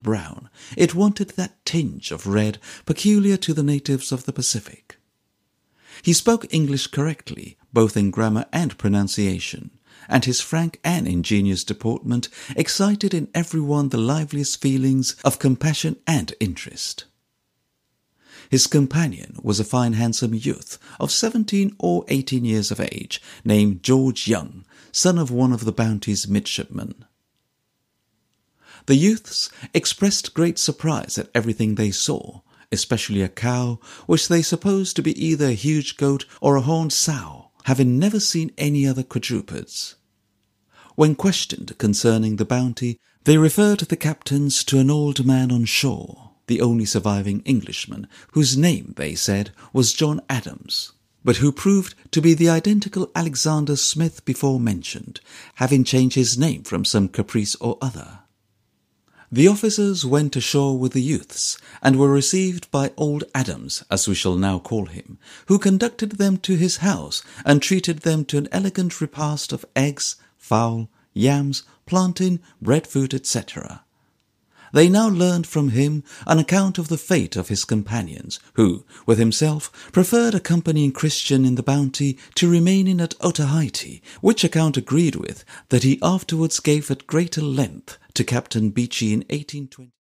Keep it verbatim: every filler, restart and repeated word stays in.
brown, it wanted that tinge of red peculiar to the natives of the Pacific. He spoke English correctly, both in grammar and pronunciation, and his frank and ingenious deportment excited in everyone the liveliest feelings of compassion and interest. His companion was a fine handsome youth of seventeen or eighteen years of age, named George Young, son of one of the Bounty's midshipmen. The youths expressed great surprise at everything they saw, especially a cow, which they supposed to be either a huge goat or a horned sow, having never seen any other quadrupeds. When questioned concerning the Bounty, they referred the captains to an old man on shore, the only surviving Englishman, whose name, they said, was John Adams, but who proved to be the identical Alexander Smith before mentioned, having changed his name from some caprice or other. The officers went ashore with the youths, and were received by old Adams, as we shall now call him, who conducted them to his house, and treated them to an elegant repast of eggs, fowl, yams, plantain, breadfruit, et cetera. They now learned from him an account of the fate of his companions, who, with himself, preferred accompanying Christian in the Bounty to remaining at Otaheite, which account agreed with that he afterwards gave at greater length to Captain Beechey in eighteen twenty.